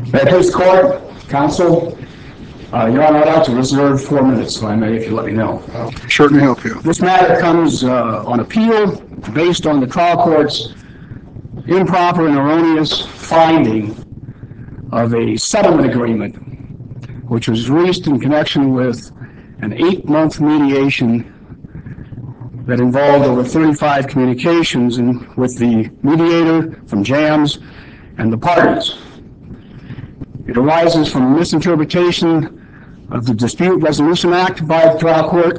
May I please court, counsel? Your Honor, I'd like to reserve 4 minutes, so I may, if you let me know. Certainly help you. This matter comes on appeal based on the trial court's improper and erroneous finding of a settlement agreement, which was reached in connection with an 8-month mediation that involved over 35 communications with the mediator from JAMS and the parties. It arises from a misinterpretation of the Dispute Resolution Act by the trial court.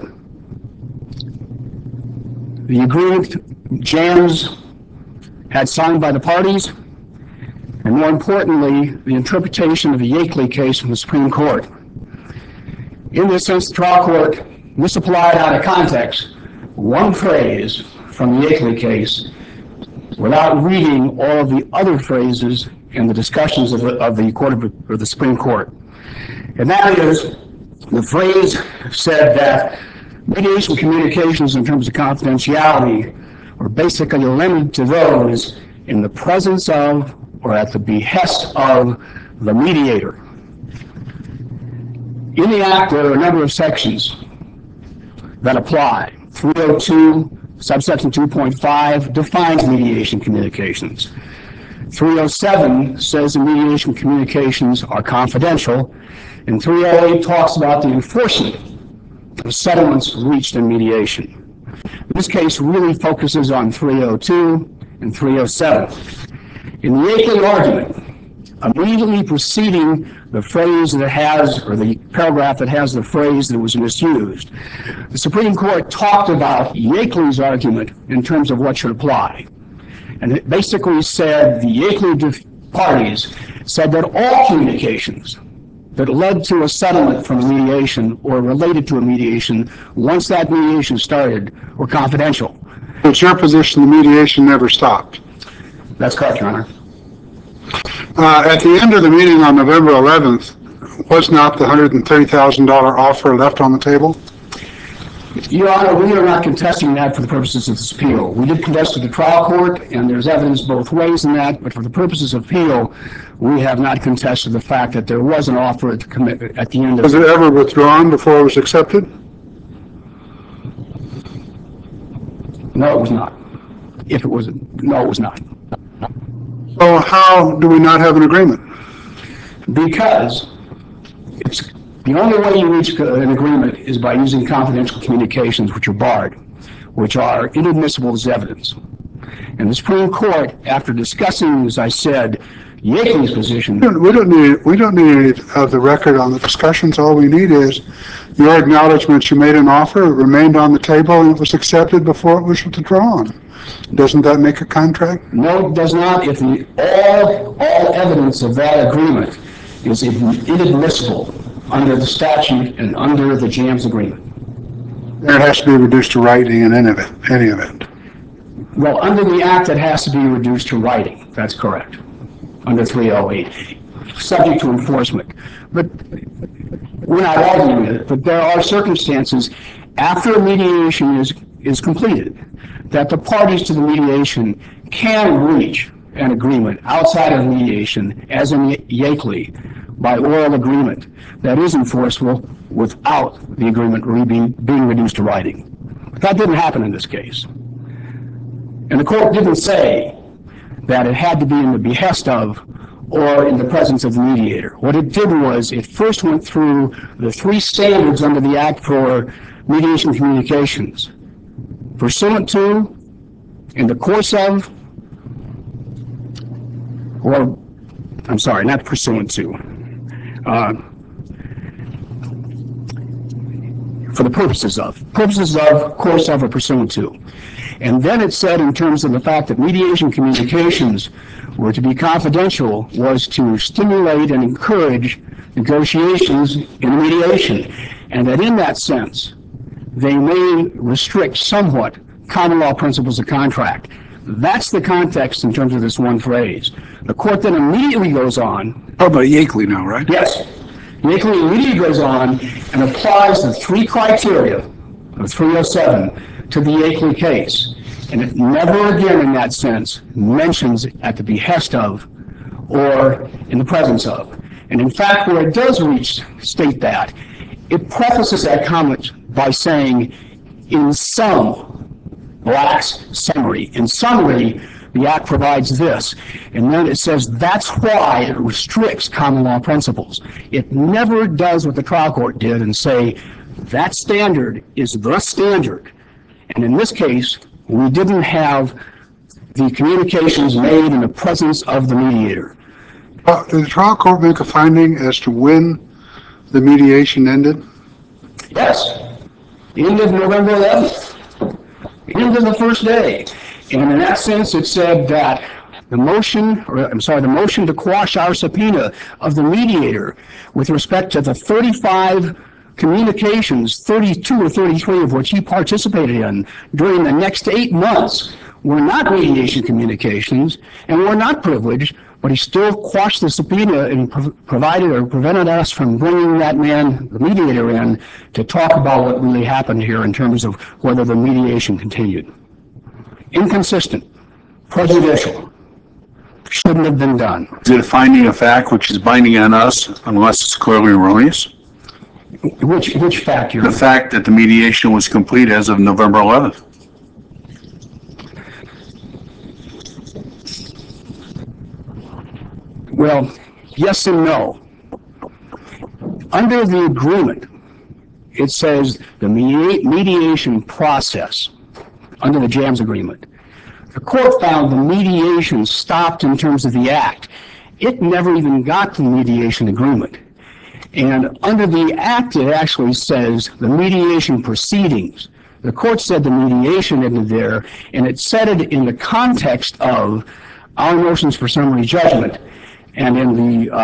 The agreement JAMS had signed by the parties, and more importantly, the interpretation of the Yakeley case from the Supreme Court. In this sense, the trial court misapplied out of context one phrase from the Yakeley case without reading all of the other phrases in the discussions of the Supreme Court. And that is, the phrase said that mediation communications in terms of confidentiality are basically limited to those in the presence of or at the behest of the mediator. In the Act, there are a number of sections that apply. 302, subsection 2.5, defines mediation communications. 307 says the mediation communications are confidential, and 308 talks about the enforcement of settlements reached in mediation. This case really focuses on 302 and 307. In the Yakeley argument, immediately preceding the phrase that has, or the paragraph that has the phrase that was misused, the Supreme Court talked about Yakeley's argument in terms of what should apply. And it basically said the Yakeley parties said that all communications that led to a settlement from a mediation or related to a mediation, once that mediation started, were confidential. It's your position the mediation never stopped? That's correct, Your Honor. At the end of the meeting on November 11th, was not the $130,000 offer left on the table? Your Honor, we are not contesting that for the purposes of this appeal. We did contest to the trial court, and there's evidence both ways in that, but for the purposes of appeal, we have not contested the fact that there was an offer at the end of... Was it ever withdrawn before it was accepted? No, it was not. If it was, no, it was not. So how do we not have an agreement? Because it's the only way you reach an agreement is by using confidential communications, which are barred, which are inadmissible as evidence. And the Supreme Court, after discussing, as I said, Yakeley's position... We don't need the record on the discussions. All we need is your acknowledgement you made an offer, it remained on the table, and it was accepted before it was withdrawn. Doesn't that make a contract? No, it does not. If all evidence of that agreement is inadmissible under the statute and under the JAMS agreement. It has to be reduced to writing in any event. Well, under the Act, it has to be reduced to writing. That's correct. Under 308, subject to enforcement. But we're not arguing it, but there are circumstances after a mediation is completed that the parties to the mediation can reach an agreement outside of mediation, as in Yakeley, by oral agreement that is enforceable without the agreement being reduced to writing. But that didn't happen in this case. And the court didn't say that it had to be in the behest of or in the presence of the mediator. What it did was it first went through the 3 standards under the Act for mediation communications. Pursuant to, in the course of, or, I'm sorry, not pursuant to, for the purposes of, course of, or pursuant to. And then it said, in terms of the fact that mediation communications were to be confidential, was to stimulate and encourage negotiations in mediation. And that in that sense, they may restrict somewhat common law principles of contract. That's the context in terms of this one phrase. The court then immediately goes on. How about Yakeley now, right? Yes. Yakeley immediately goes on and applies the 3 criteria of 307 to the Yakeley case. And it never again in that sense mentions at the behest of or in the presence of. And in fact, where it does state that, it prefaces that comment by saying, in some Black's summary. In summary, the Act provides this, and then it says that's why it restricts common law principles. It never does what the trial court did and say that standard is the standard. And in this case, we didn't have the communications made in the presence of the mediator. Did the trial court make a finding as to when the mediation ended? Yes. End of November 11th. End of the first day. And in that sense, it said that the motion to quash our subpoena of the mediator with respect to the 35 communications, 32 or 33 of which he participated in during the next 8 months were not mediation communications and were not privileged, but he still quashed the subpoena and provided or prevented us from bringing that man, the mediator, in to talk about what really happened here in terms of whether the mediation continued. Inconsistent, prejudicial, shouldn't have been done. Is it a finding of fact which is binding on us unless it's clearly erroneous? Which fact? The fact that the mediation was complete as of November 11th. Well, yes and no. Under the agreement, it says the mediation process, under the JAMS agreement. The court found the mediation stopped in terms of the act. It never even got to the mediation agreement. And under the act, it actually says the mediation proceedings. The court said the mediation ended there, and it said it in the context of our motions for summary judgment and in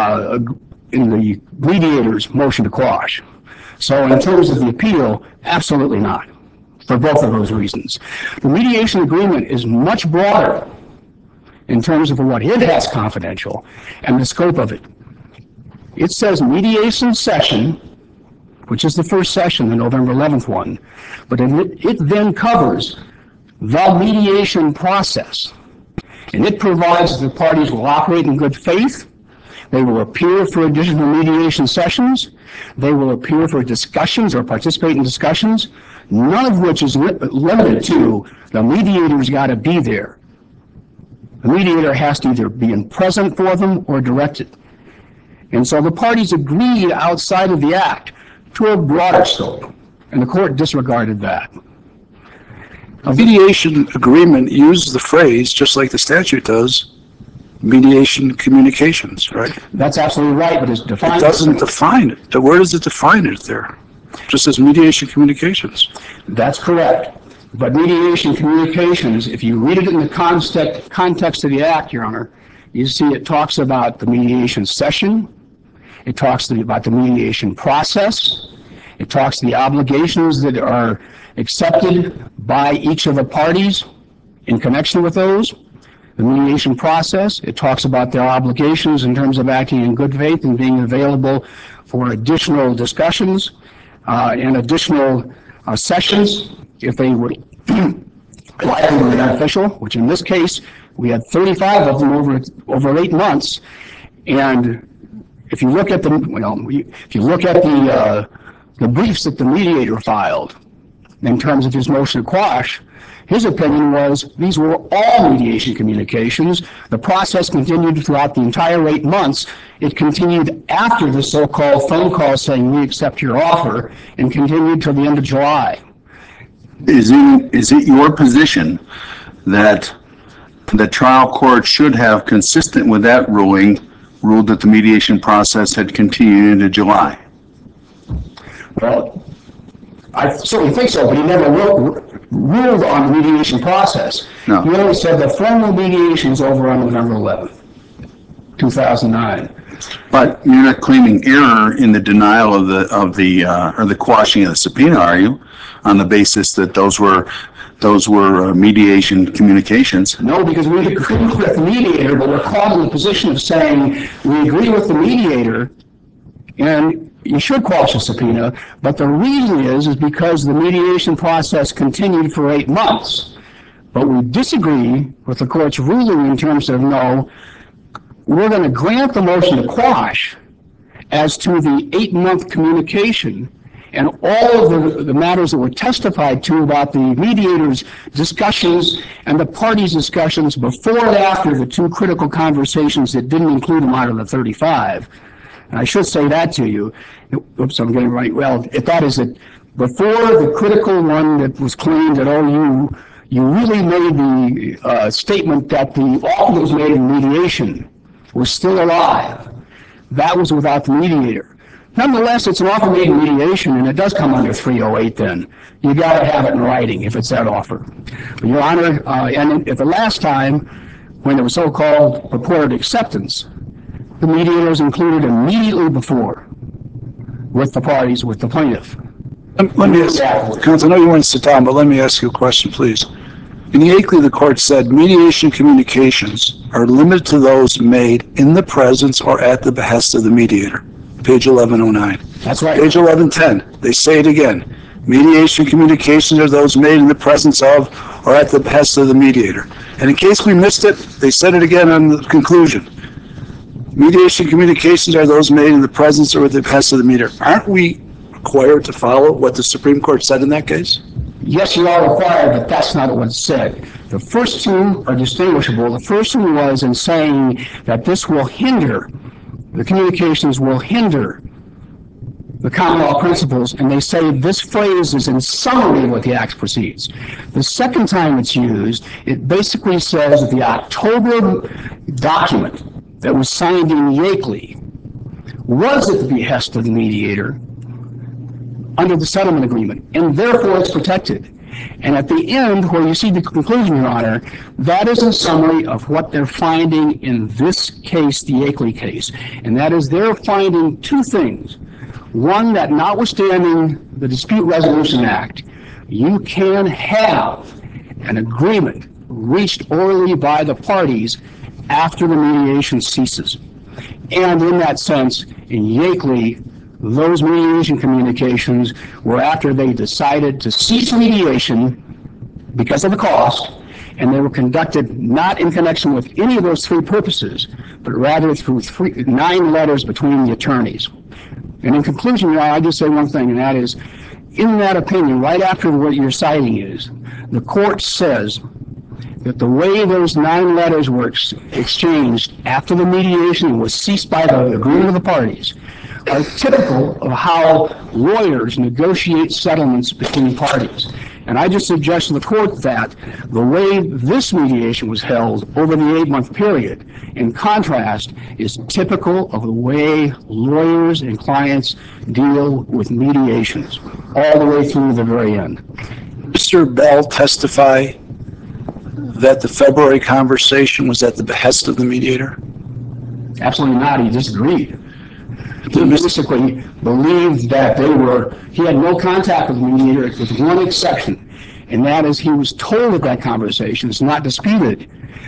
the mediator's motion to quash. So in terms of the appeal, absolutely not, for both of those reasons. The mediation agreement is much broader in terms of what it has confidential and the scope of it. It says mediation session, which is the first session, the November 11th one, but it then covers the mediation process. And it provides that the parties will operate in good faith. They will appear for additional mediation sessions. They will appear for discussions or participate in discussions, none of which is limited to the mediator's got to be there. The mediator has to either be present for them or directed. And so the parties agreed outside of the act to a broader scope, and the court disregarded that. A mediation agreement uses the phrase, just like the statute does, mediation communications, right? That's absolutely right, but it's defined. It doesn't define it. Where does it define it there? It just says mediation communications. That's correct. But mediation communications, if you read it in the context of the act, Your Honor, you see it talks about the mediation session. It talks about the mediation process. It talks the obligations that are accepted by each of the parties in connection with those. The mediation process, it talks about their obligations in terms of acting in good faith and being available for additional discussions and additional sessions if they were likely beneficial, which in this case, we had 35 of them over 8 months. And if you look at the briefs that the mediator filed in terms of his motion to quash, his opinion was these were all mediation communications. The process continued throughout the entire 8 months. It continued after the so-called phone call saying we accept your offer and continued till the end of July. Is it your position that the trial court should have, consistent with that ruling, ruled that the mediation process had continued into July? Well, I certainly think so, but he never ruled on the mediation process. No. He only said the formal mediation is over on November 11th, 2009. But you're not claiming error in the denial of the quashing of the subpoena, are you? On the basis that those were mediation communications? No, because we agree with the mediator, but we're caught in the position of saying we agree with the mediator and you should quash a subpoena, but the reason is because the mediation process continued for 8 months. But we disagree with the court's ruling in terms of no, we're going to grant the motion to quash as to the 8-month communication and all of the matters that were testified to about the mediator's discussions and the parties' discussions before and after the 2 critical conversations that didn't include them out of the 35. And I should say that to you. Oops, I'm getting right. Well, if that is it, before the critical one that was claimed that, oh, you really made the statement that the offer that was made in mediation was still alive. That was without the mediator. Nonetheless, it's an offer made in mediation, and it does come under 308 then. You got to have it in writing if it's that offer. But Your Honor, and at the last time, when it was so-called purported acceptance, the mediator was included immediately before with the parties, with the plaintiff. Let me ask, Counsel, I know you want to sit down, but let me ask you a question, please. In Yakeley, the court said mediation communications are limited to those made in the presence or at the behest of the mediator. Page 1109. That's right. Page 1110, they say it again. Mediation communications are those made in the presence of or at the behest of the mediator. And in case we missed it, they said it again on the conclusion. Mediation communications are those made in the presence or at the behest of the mediator. Aren't we required to follow what the Supreme Court said in that case? Yes, you are required, but that's not what it said. The first 2 are distinguishable. The first one was in saying that this will hinder, the communications will hinder the common law principles, and they say this phrase is in summary what the Act proceeds. The second time it's used, it basically says that the October document that was signed in Yakeley was at the behest of the mediator under the settlement agreement, and therefore it's protected. And at the end, where you see the conclusion, Your Honor, that is a summary of what they're finding in this case, the Yakeley case. And that is they're finding 2 things. One, that notwithstanding the Dispute Resolution Act, you can have an agreement reached orally by the parties after the mediation ceases. And in that sense, in Yakeley, those mediation communications were after they decided to cease mediation because of the cost, and they were conducted not in connection with any of those 3 purposes, but rather through 9 letters between the attorneys. And in conclusion, I just say one thing, and that is, in that opinion, right after what you're citing is, the court says that the way those 9 letters were exchanged after the mediation was ceased by the agreement of the parties are typical of how lawyers negotiate settlements between parties. And I just suggest to the court that the way this mediation was held over the 8-month period, in contrast, is typical of the way lawyers and clients deal with mediations, all the way through the very end. Mr. Bell testify that the February conversation was at the behest of the mediator? Absolutely not. He disagreed. He basically believed that he had no contact with the mediator with one exception, and that is he was told at that conversation, it's not disputed,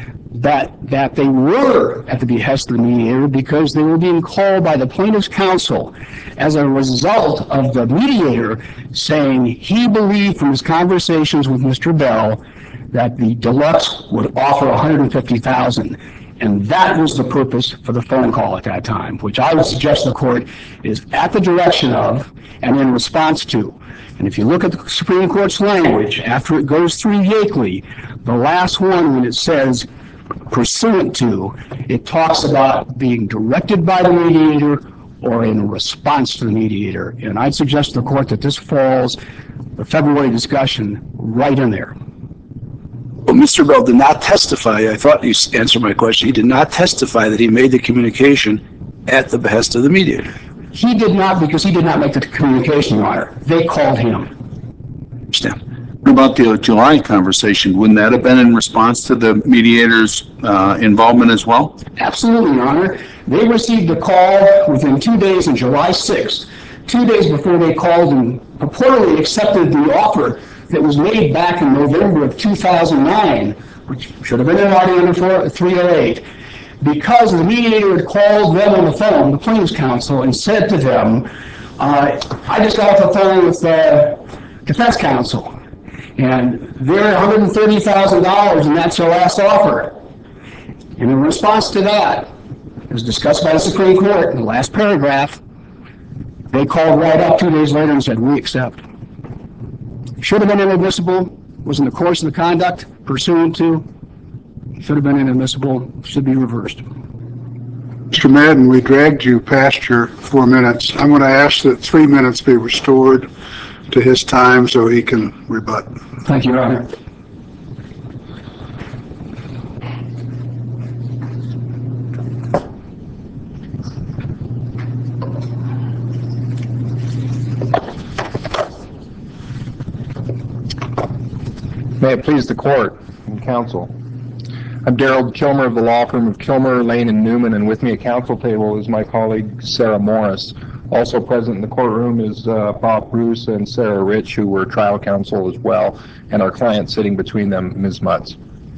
that they were at the behest of the mediator because they were being called by the plaintiff's counsel as a result of the mediator saying he believed from his conversations with Mr. Bell that the deluxe would offer $150,000. And that was the purpose for the phone call at that time, which I would suggest to the court is at the direction of and in response to. And if you look at the Supreme Court's language, after it goes through Yakeley, the last one, when it says pursuant to, it talks about being directed by the mediator or in response to the mediator. And I'd suggest to the court that this falls, the February discussion, right in there. Well, Mr. Bell did not testify. I thought you answered my question. He did not testify that he made the communication at the behest of the mediator. He did not, because he did not make the communication, Your Honor. They called him. Understand? What about the July conversation? Wouldn't that have been in response to the mediator's involvement as well? Absolutely, Your Honor. They received a call within 2 days on July 6th, 2 days before they called and purportedly accepted the offer that was made back in November of 2009, which should have been in writing under 308, because the mediator had called them on the phone, the plaintiff's counsel, and said to them, I just got off the phone with the defense counsel, and they're $130,000, and that's your last offer. And in response to that, as discussed by the Supreme Court in the last paragraph, they called right up 2 days later and said, we accept. Should have been inadmissible, was in the course of the conduct pursuant to, should have been inadmissible, should be reversed. Mr. Madden, we dragged you past your 4 minutes. I'm going to ask that 3 minutes be restored to his time so he can rebut. Thank you, Your Honor. May it please the court and counsel. I'm Darrell Kilmer of the law firm of Kilmer, Lane, and Newman, and with me at counsel table is my colleague Sarah Morris. Also present in the courtroom is Bob Bruce and Sarah Rich, who were trial counsel as well, and our client sitting between them, Ms. Mutz.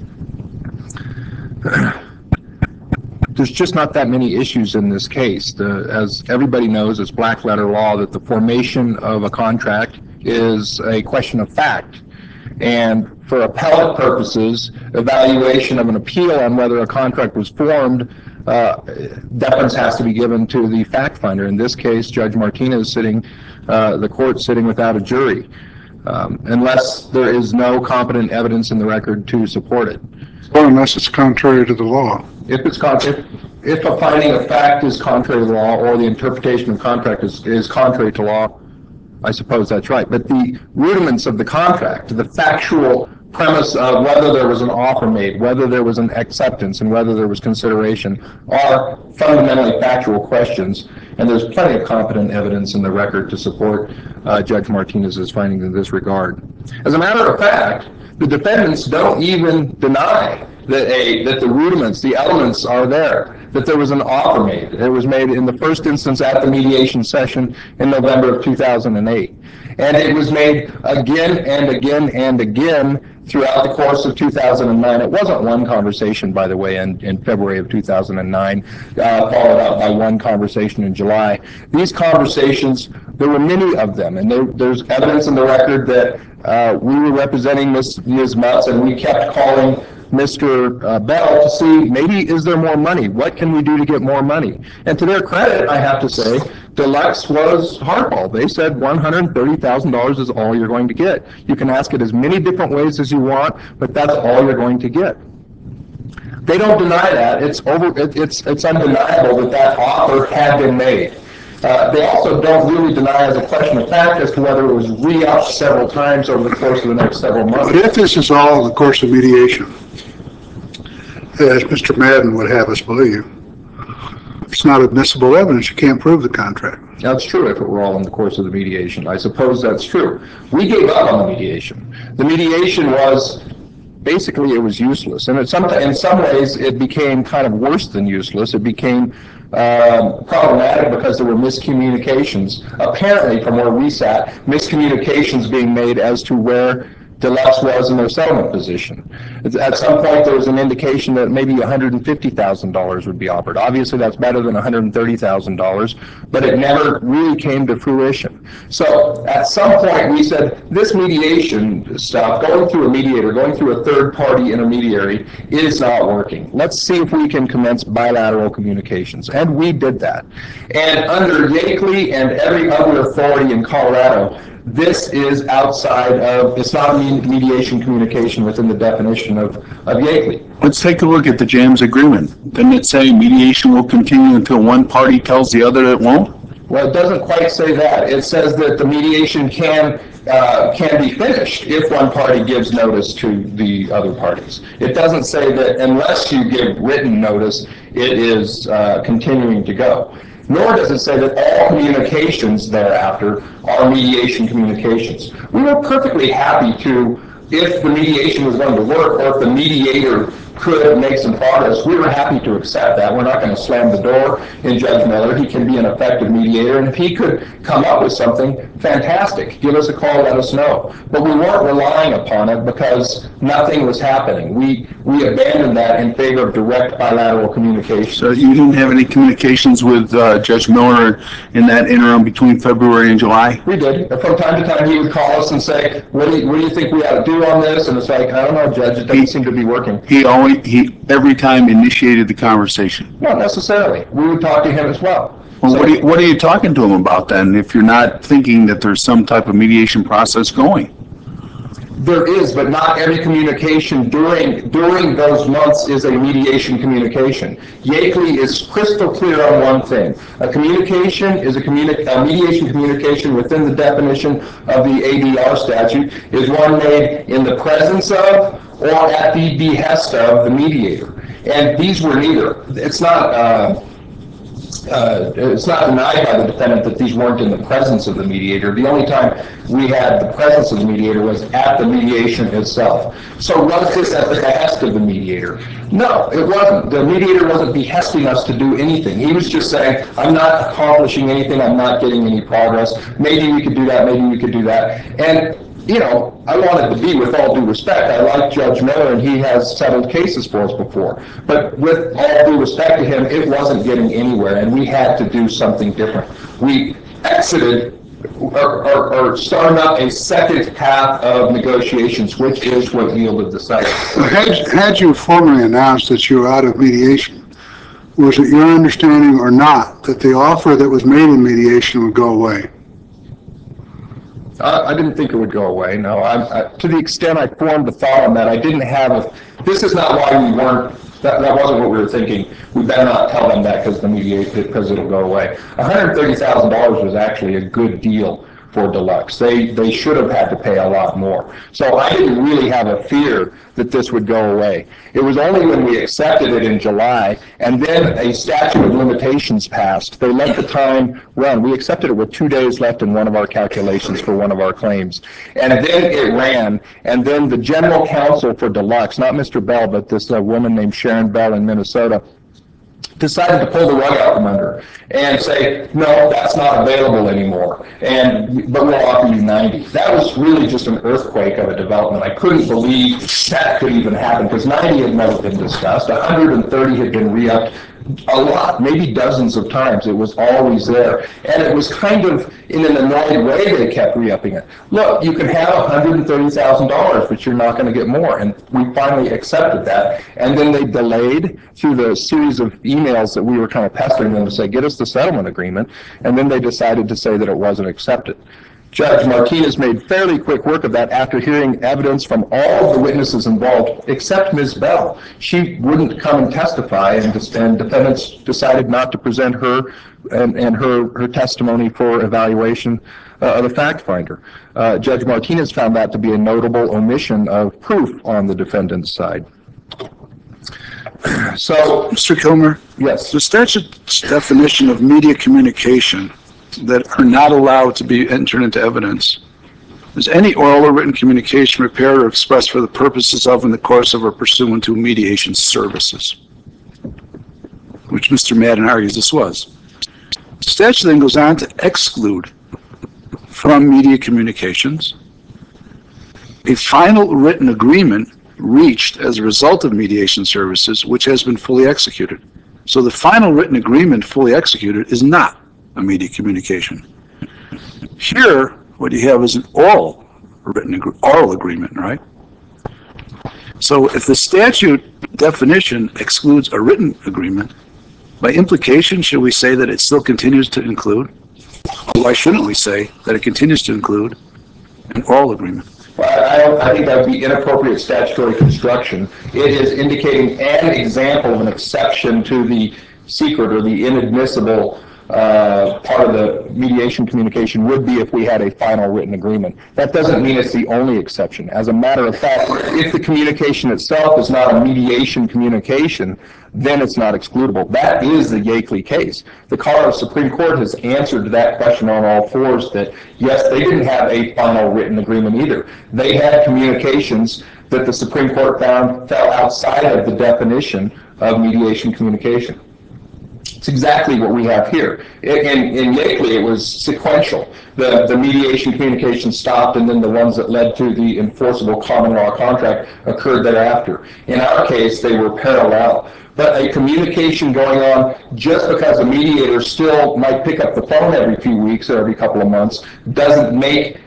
There's just not that many issues in this case. As everybody knows, it's black letter law that the formation of a contract is a question of fact. And for appellate purposes, evaluation of an appeal on whether a contract was formed, deference has to be given to the fact finder. In this case, Judge Martinez sitting, the court sitting without a jury, unless there is no competent evidence in the record to support it. Well, unless it's contrary to the law. If a finding of fact is contrary to law, or the interpretation of contract is contrary to law, I suppose that's right. But the rudiments of the contract, the factual premise of whether there was an offer made, whether there was an acceptance, and whether there was consideration are fundamentally factual questions, and there's plenty of competent evidence in the record to support Judge Martinez's findings in this regard. As a matter of fact, the defendants don't even deny that the rudiments, the elements are there, that there was an offer made. It was made in the first instance at the mediation session in November of 2008. And it was made again and again and again throughout the course of 2009. It wasn't one conversation, by the way, in February of 2009, followed up by one conversation in July. These conversations, there were many of them, and there's evidence in the record that we were representing Ms. Mutz, and we kept calling Mr. Bell to see, maybe is there more money? What can we do to get more money? And to their credit, I have to say, Deluxe was hardball. They said $130,000 is all you're going to get. You can ask it as many different ways as you want, but that's all you're going to get. They don't deny that. It's undeniable that offer had been made. They also don't really deny as a question of fact as to whether it was re-upped several times over the course of the next several months. But if this is all in the course of mediation, as Mr. Madden would have us believe, it's not admissible evidence. You can't prove the contract. That's true if it were all in the course of the mediation. I suppose that's true. We gave up on the mediation. The mediation was, basically, it was useless. And in some ways, it became kind of worse than useless. It became problematic because there were miscommunications, apparently from where we sat, miscommunications being made as to where Deluxe was in their settlement position. At some point, there was an indication that maybe $150,000 would be offered. Obviously, that's better than $130,000, but it never really came to fruition. So at some point, we said, this mediation stuff, going through a mediator, going through a third-party intermediary, is not working. Let's see if we can commence bilateral communications. And we did that. And under Yakeley and every other authority in Colorado, this is outside of, it's not mediation communication within the definition of Yakeley. Let's take a look at the JAMS agreement. Didn't it say mediation will continue until one party tells the other it won't? Well, it doesn't quite say that. It says that the mediation can be finished if one party gives notice to the other parties. It doesn't say that unless you give written notice, it is continuing to go. Nor does it say that all communications thereafter are mediation communications. We were perfectly happy to, if the mediation was going to work, or if the mediator could make some progress, we were happy to accept that. We're not going to slam the door in Judge Miller. He can be an effective mediator, and if he could come up with something, fantastic. Give us a call, let us know. But we weren't relying upon it because nothing was happening. We abandoned that in favor of direct bilateral communication. So you didn't have any communications with Judge Miller in that interim between February and July? We did. From time to time, he would call us and say, what do you think we ought to do on this? And it's like, I don't know, Judge, it doesn't seem to be working. He always every time initiated the conversation? Not necessarily. We would talk to him as well. Well, So- what are you talking to him about then, if you're not thinking that there's some type of mediation process going? There is, but not every communication during those months is a mediation communication. Yakeley is crystal clear on one thing. A communication is a mediation communication within the definition of the ADR statute is one made in the presence of or at the behest of the mediator. And these were neither. It's not denied by the defendant that these weren't in the presence of the mediator. The only time we had the presence of the mediator was at the mediation itself. So was this at the behest of the mediator? No, it wasn't. The mediator wasn't behesting us to do anything. He was just saying, I'm not accomplishing anything, I'm not getting any progress. Maybe we could do that, maybe we could do that. And you know, I wanted to be, with all due respect, I like Judge Miller and he has settled cases for us before. But with all due respect to him, it wasn't getting anywhere and we had to do something different. We exited or started up a second path of negotiations, which is what yielded the settlement. Had you formally announced that you were out of mediation, was it your understanding or not that the offer that was made in mediation would go away? I didn't think it would go away, no. To the extent I formed a thought on that, I didn't have this is not why we weren't, that wasn't what we were thinking. We better not tell them that because it'll go away. $130,000 was actually a good deal for Deluxe. They should have had to pay a lot more. So I didn't really have a fear that this would go away. It was only when we accepted it in July and then a statute of limitations passed. They let the time run. We accepted it with 2 days left in one of our calculations for one of our claims. And then it ran, and then the general counsel for Deluxe, not Mr. Bell, but this woman named Sharon Bell in Minnesota, decided to pull the rug out from under and say, no, that's not available anymore, but we'll offer you 90. That was really just an earthquake of a development. I couldn't believe that could even happen, because 90 had never been discussed. 130 had been re-upped a lot, maybe dozens of times. It was always there. And it was kind of, in an annoying way, they kept re-upping it. Look, you can have $130,000, but you're not going to get more. And we finally accepted that. And then they delayed through the series of emails that we were kind of pestering them to say, get us the settlement agreement. And then they decided to say that it wasn't accepted. Judge Martinez made fairly quick work of that after hearing evidence from all of the witnesses involved, except Ms. Bell. She wouldn't come and testify, and defendants decided not to present her and her testimony for evaluation of the fact finder. Judge Martinez found that to be a notable omission of proof on the defendant's side. So, Mr. Kilmer? yes. The statute's definition of media communication that are not allowed to be entered into evidence is any oral or written communication prepared or expressed for the purposes of, in the course of, or pursuant to mediation services, which Mr. Madden argues this was. The statute then goes on to exclude from media communications a final written agreement reached as a result of mediation services which has been fully executed. So the final written agreement fully executed is not a media communication. Here, what you have is an oral agreement, right? So if the statute definition excludes a written agreement, by implication, should we say that it still continues to include? Or why shouldn't we say that it continues to include an oral agreement? Well, I think that would be inappropriate statutory construction. It is indicating an example of an exception to the secret or the inadmissible part of the mediation communication would be if we had a final written agreement. That doesn't mean it's the only exception. As a matter of fact, if the communication itself is not a mediation communication, then it's not excludable. That is the Yakeley case. The Colorado Supreme Court has answered that question on all fours, that yes, they didn't have a final written agreement either. They had communications that the Supreme Court found fell outside of the definition of mediation communication. It's exactly what we have here. In Yakeley, it was sequential. The mediation communication stopped, and then the ones that led to the enforceable common law contract occurred thereafter. In our case, they were parallel. But a communication going on just because a mediator still might pick up the phone every few weeks or every couple of months doesn't make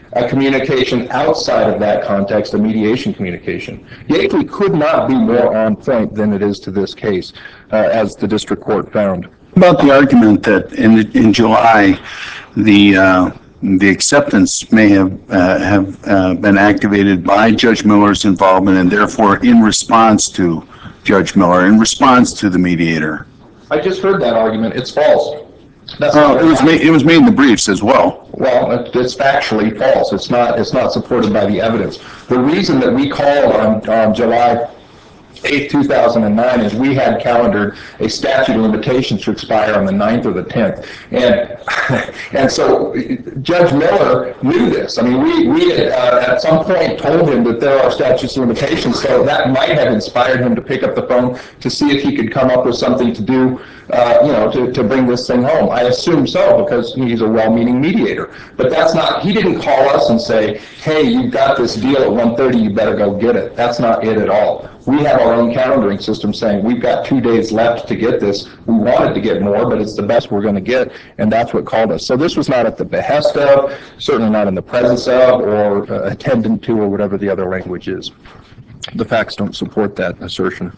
a communication outside of that context, a mediation communication. Yakeley could not be more on point than it is to this case, as the district court found. About the argument that in July, the acceptance may have been activated by Judge Miller's involvement and therefore in response to Judge Miller, in response to the mediator. I just heard that argument. It's false. It was made in the briefs as well. Well, it's factually false. It's not supported by the evidence. The reason that we called on July 8th, 2009 is we had calendared a statute of limitations to expire on the 9th or the 10th. And so Judge Miller knew this. I mean, we had at some point told him that there are statutes of limitations, so that might have inspired him to pick up the phone to see if he could come up with something to do, to bring this thing home. I assume so, because he's a well-meaning mediator. But that's not, he didn't call us and say, hey, you've got this deal at 1:30, you better go get it. That's not it at all. We have our own calendaring system saying we've got 2 days left to get this. We wanted to get more, but it's the best we're going to get, and that's what called us. So this was not at the behest of, certainly not in the presence of, or attendant to, or whatever the other language is. The facts don't support that assertion.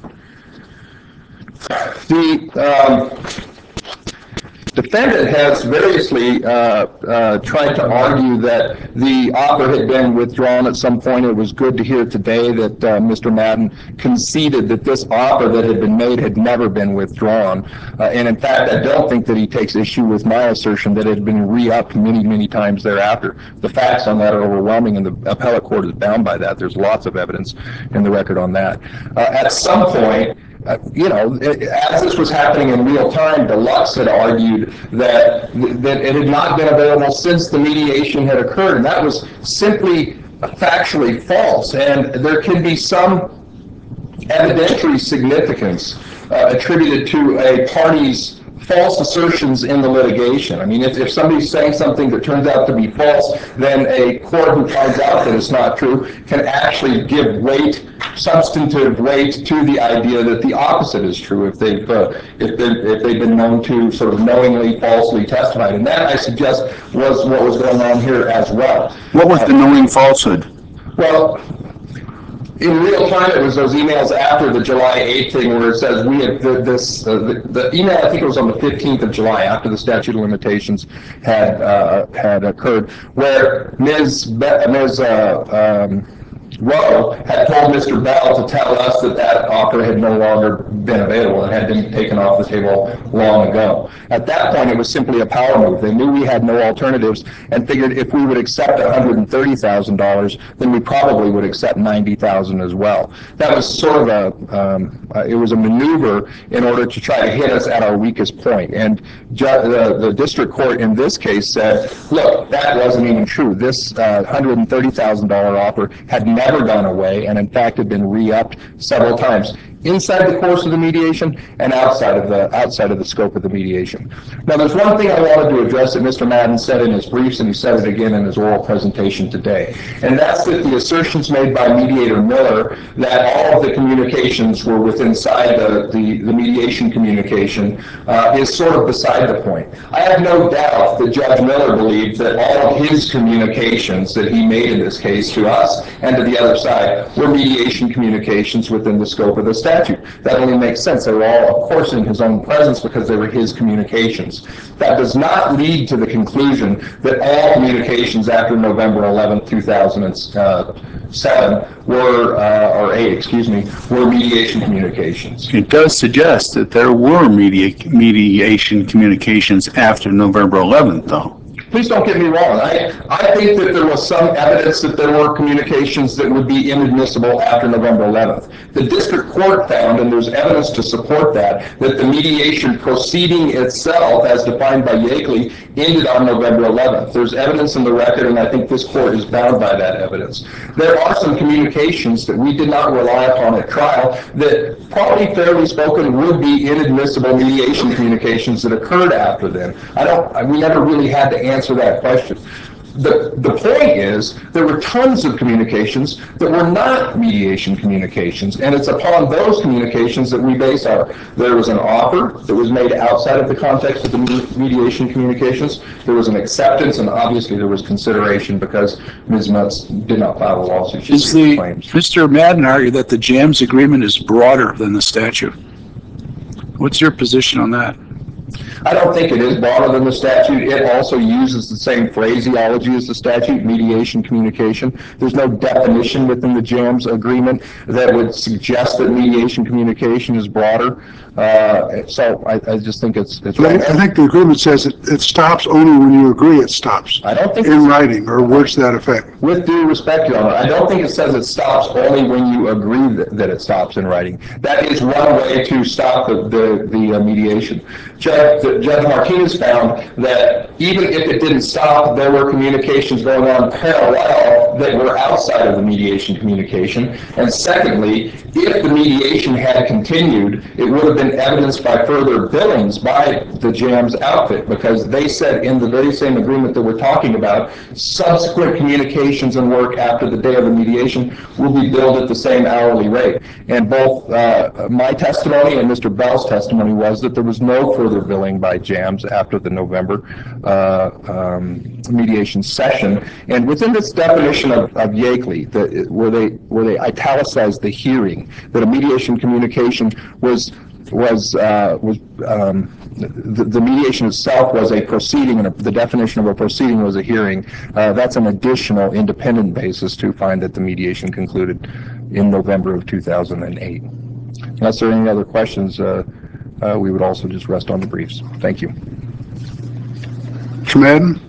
The defendant has variously tried to argue that the offer had been withdrawn at some point. It was good to hear today that Mr. Madden conceded that this offer that had been made had never been withdrawn. And in fact, I don't think that he takes issue with my assertion that it had been re-upped many, many times thereafter. The facts on that are overwhelming, and the appellate court is bound by that. There's lots of evidence in the record on that. At some point, as this was happening in real time, Deluxe had argued that it had not been available since the mediation had occurred, and that was simply factually false. And there can be some evidentiary significance attributed to a party's false assertions in the litigation. I mean, if somebody's saying something that turns out to be false, then a court who finds out that it's not true can actually give weight, substantive weight, to the idea that the opposite is true if they've been known to sort of knowingly, falsely testify. And that, I suggest, was what was going on here as well. What was the knowing falsehood? Well, in real time, it was those emails after the July 8th thing where it says we had the email, I think it was on the 15th of July, after the statute of limitations had occurred, where Ms. Rowe had told Mr. Bell to tell us that that offer had no longer been available and had been taken off the table long ago. At that point, it was simply a power move. They knew we had no alternatives and figured if we would accept $130,000, then we probably would accept $90,000 as well. That was sort of it was a maneuver in order to try to hit us at our weakest point. And the district court in this case said, look, that wasn't even true. This $130,000 offer had never gone away, and in fact had been re-upped several times inside the course of the mediation and outside of the scope of the mediation. Now, there's one thing I wanted to address that Mr. Madden said in his briefs, and he said it again in his oral presentation today, and that's that the assertions made by Mediator Miller that all of the communications were within inside the mediation communication is sort of beside the point. I have no doubt that Judge Miller believed that all of his communications that he made in this case to us and to the other side were mediation communications within the scope of the statute. That only makes sense. They were all, of course, in his own presence because they were his communications. That does not lead to the conclusion that all communications after November 11th, 2007 were mediation communications. It does suggest that there were mediation communications after November 11th, though. Please don't get me wrong. I think that there was some evidence that there were communications that would be inadmissible after November 11th. The district court found, and there's evidence to support that the mediation proceeding itself, as defined by Yakeley, ended on November 11th. There's evidence in the record, and I think this court is bound by that evidence. There are some communications that we did not rely upon at trial that probably, fairly spoken, would be inadmissible mediation communications that occurred after then. We never really had to answer that question. The point is, there were tons of communications that were not mediation communications, and it's upon those communications that we base our, there was an offer that was made outside of the context of the mediation communications, there was an acceptance, and obviously there was consideration because Ms. Metz did not file a lawsuit. She Is sued claims. Mr. Madden argued that the JAMS agreement is broader than the statute. What's your position on that? I don't think it is broader than the statute. It also uses the same phraseology as the statute, mediation communication. There's no definition within the JAMS agreement that would suggest that mediation communication is broader. So I just think it's right. I think the agreement says it stops only when you agree it stops. I don't think in writing or words to that effect. With due respect, Your Honor, I don't think it says it stops only when you agree that it stops in writing. That is one way to stop the mediation. Judge Martinez found that even if it didn't stop, there were communications going on parallel that were outside of the mediation communication. And secondly, if the mediation had continued, it would have been evidenced by further billings by the JAMS outfit, because they said in the very same agreement that we're talking about, subsequent communications and work after the day of the mediation will be billed at the same hourly rate. And both my testimony and Mr. Bell's testimony was that there was no further billing by JAMS after the November mediation session. And within this definition of Yakeley, where they italicized the hearing, that a mediation communication was the mediation itself was a proceeding, and the definition of a proceeding was a hearing. That's an additional independent basis to find that the mediation concluded in November of 2008. Unless there are any other questions, we would also just rest on the briefs. Thank you. Mr. Madden?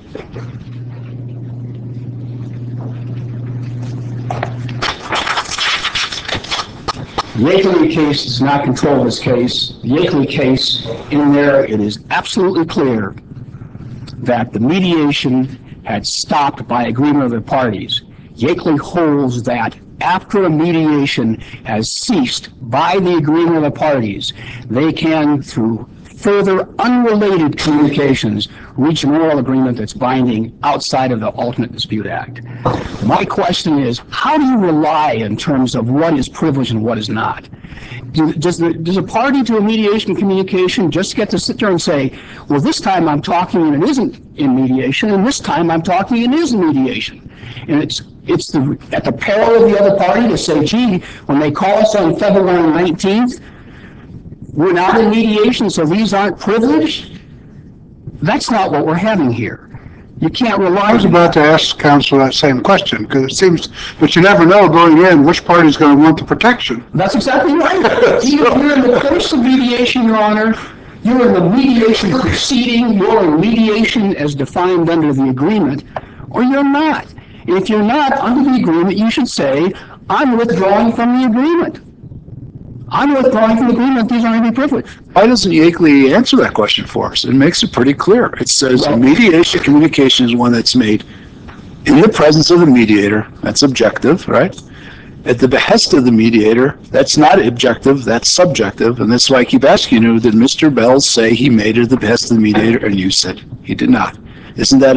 The Yakeley case does not control this case. The Yakeley case, in there, it is absolutely clear that the mediation had stopped by agreement of the parties. Yakeley holds that after a mediation has ceased by the agreement of the parties, they can, through further unrelated communications, reach an oral agreement that's binding outside of the Alternate Dispute Act. My question is, how do you rely in terms of what is privileged and what is not? Does a party to a mediation communication just get to sit there and say, well, this time I'm talking and it isn't in mediation, and this time I'm talking and it is in mediation? And it's at the peril of the other party to say, gee, when they call us on February 19th, we're not in mediation, so these aren't privileged? That's not what we're having here. You can't rely on... I was about to ask counsel that same question, because it seems, but you never know going in which party is going to want the protection. That's exactly right. Either you're in the course of mediation, Your Honor, you're in the mediation proceeding, you're in mediation as defined under the agreement, or you're not. And if you're not under the agreement, you should say, I'm withdrawing from the agreement. I'm withdrawing from the agreement. These aren't any privileged. Why doesn't Yakeley answer that question for us? It makes it pretty clear. It says mediation communication is one that's made in the presence of the mediator. That's objective, right? At the behest of the mediator, that's not objective, that's subjective. And that's why I keep asking you, did Mr. Bell say he made it at the behest of the mediator? And you said he did not. Isn't that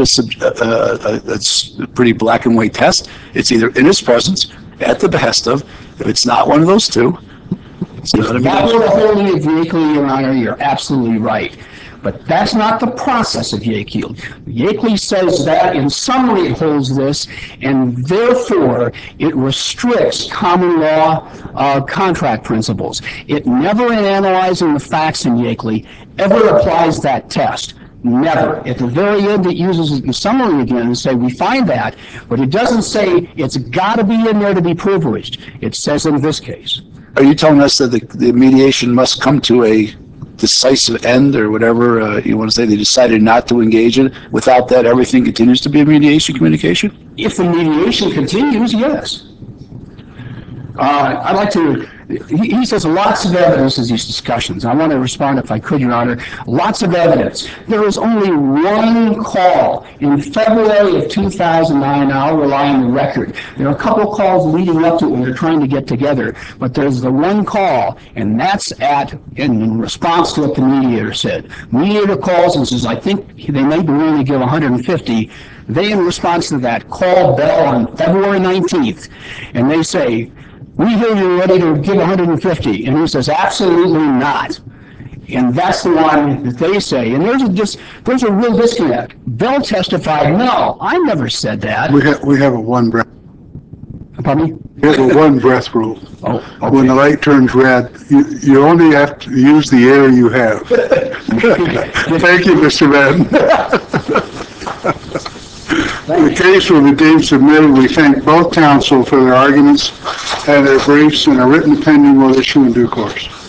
that's a pretty black and white test? It's either in his presence, at the behest of. If it's not one of those two, it's not a mediation. That were the holding of Yakeley, Your Honor, you're absolutely right. But that's not the process of Yakeley. Yakeley says that in summary it holds this, and therefore it restricts common law contract principles. It never, in analyzing the facts in Yakeley, ever applies that test. Never. At the very end, it uses it in summary again and say, we find that, but it doesn't say it's got to be in there to be privileged. It says in this case. Are you telling us that the mediation must come to a decisive end, or whatever you want to say, they decided not to engage in it? Without that, everything continues to be a mediation communication? If the mediation continues, yes. I'd like to, he says lots of evidence in these discussions. I want to respond, if I could, Your Honor. Lots of evidence. There was only one call in February of 2009. I'll rely on the record. There are a couple of calls leading up to it when they're trying to get together, but there's the one call, and that's in response to what the mediator said. Mediator calls and says, I think they may be willing to give 150. They, in response to that, call Bell on February 19th, and they say, "We hear you're ready to give 150." And he says, "Absolutely not." And that's the one that they say. And there's a real disconnect. Bell testified, "No, I never said that." We have a one breath, Pardon me? we have a one breath rule. Oh, When okay. the light turns red, you only have to use the air you have. Thank you, Mr. Madden. The case will be deemed submitted. We thank both counsel for their arguments and their briefs, and a written opinion will issue in due course.